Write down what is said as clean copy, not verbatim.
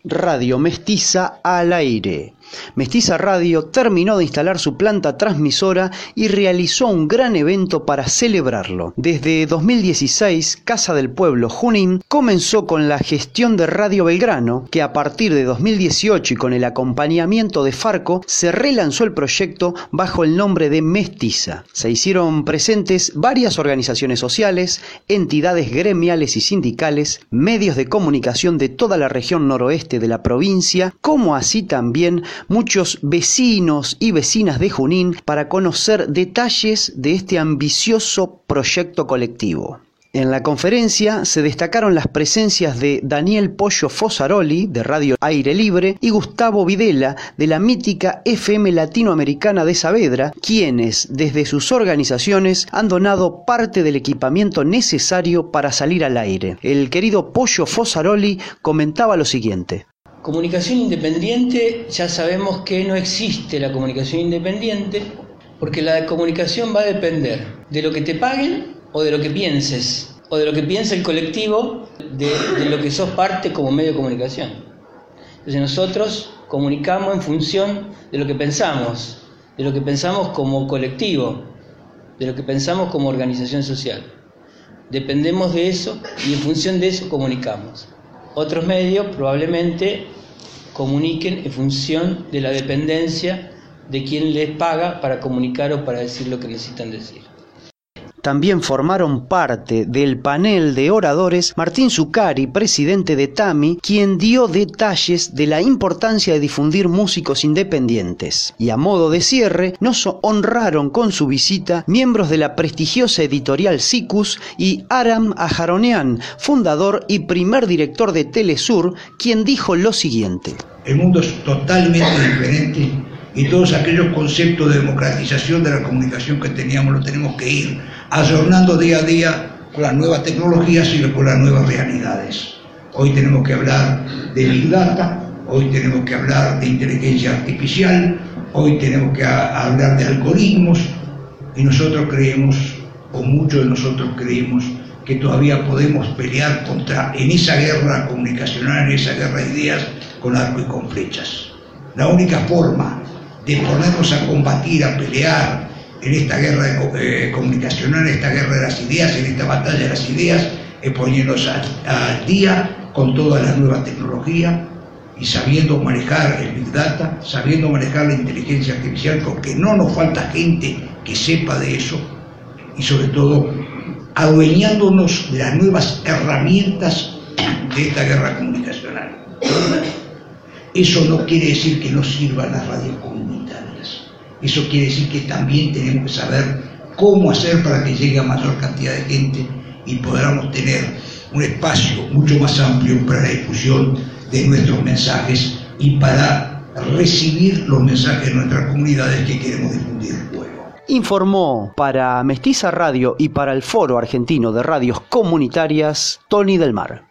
Radio Mestiza al aire. Mestiza Radio terminó de instalar su planta transmisora y realizó un gran evento para celebrarlo. Desde 2016, Casa del Pueblo Junín comenzó con la gestión de Radio Belgrano, que a partir de 2018 y con el acompañamiento de Farco, se relanzó el proyecto bajo el nombre de Mestiza. Se hicieron presentes varias organizaciones sociales, entidades gremiales y sindicales, medios de comunicación de toda la región noroeste de la provincia, como así también muchos vecinos y vecinas de Junín para conocer detalles de este ambicioso proyecto colectivo. En la conferencia se destacaron las presencias de Daniel Pollo Fosaroli, de Radio Aire Libre, y Gustavo Videla, de la mítica FM Latinoamericana de Saavedra, quienes, desde sus organizaciones, han donado parte del equipamiento necesario para salir al aire. El querido Pollo Fosaroli comentaba lo siguiente. Comunicación independiente, ya sabemos que no existe la comunicación independiente, porque la comunicación va a depender de lo que te paguen o de lo que pienses, o de lo que piensa el colectivo, de lo que sos parte como medio de comunicación. Entonces nosotros comunicamos en función de lo que pensamos como colectivo, de lo que pensamos como organización social. Dependemos de eso y en función de eso comunicamos. Otros medios probablemente comuniquen en función de la dependencia de quien les paga para comunicar o para decir lo que necesitan decir. También formaron parte del panel de oradores Martín Zuccari, presidente de TAMI, quien dio detalles de la importancia de difundir músicos independientes. Y a modo de cierre, nos honraron con su visita miembros de la prestigiosa editorial Sicus y Aram Aharonean, fundador y primer director de Telesur, quien dijo lo siguiente. El mundo es totalmente diferente y todos aquellos conceptos de democratización de la comunicación que teníamos los tenemos que ir ayornando día a día con las nuevas tecnologías y con las nuevas realidades. Hoy tenemos que hablar de Big Data, hoy tenemos que hablar de inteligencia artificial, hoy tenemos que hablar de algoritmos y nosotros creemos, o muchos de nosotros creemos, que todavía podemos pelear en esa guerra comunicacional, en esa guerra de ideas, con arco y con flechas. La única forma de ponernos a combatir, a pelear en esta guerra comunicacional, en esta guerra de las ideas, en esta batalla de las ideas, es ponernos al día con toda la nueva tecnología y sabiendo manejar el Big Data, sabiendo manejar la inteligencia artificial, porque no nos falta gente que sepa de eso, y sobre todo adueñándonos de las nuevas herramientas de esta guerra comunicacional. Eso no quiere decir que no sirvan las radios comunitarias. Eso quiere decir que también tenemos que saber cómo hacer para que llegue a mayor cantidad de gente y podamos tener un espacio mucho más amplio para la difusión de nuestros mensajes y para recibir los mensajes de nuestras comunidades que queremos difundir luego. Informó para Mestiza Radio y para el Foro Argentino de Radios Comunitarias, Tony Del Mar.